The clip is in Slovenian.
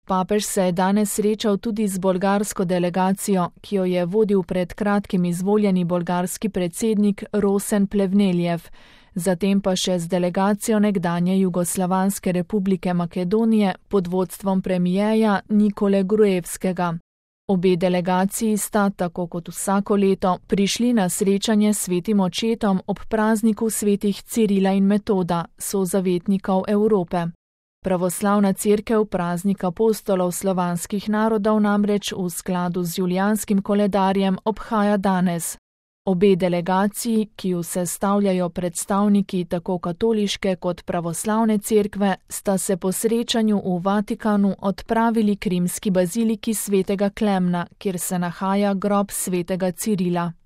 Papež se je danes srečal tudi z bolgarsko delegacijo, ki jo je vodil pred kratkim izvoljeni bolgarski predsednik Rosen Plevneljev, zatem pa še z delegacijo nekdanje Jugoslovanske republike Makedonije pod vodstvom premijeja Nikole Gruevskega. Obe delegaciji sta, tako kot vsako leto, prišli na srečanje s svetim očetom ob prazniku svetih Cirila in Metoda, sozavetnikov Evrope. Pravoslavna cerkev praznik apostolov slovanskih narodov namreč v skladu z julijanskim koledarjem obhaja danes. Obe delegaciji, ki ju sestavljajo predstavniki tako katoliške kot pravoslavne cerkve, sta se po srečanju v Vatikanu odpravili k rimski baziliki svetega Klemna, kjer se nahaja grob svetega Cirila.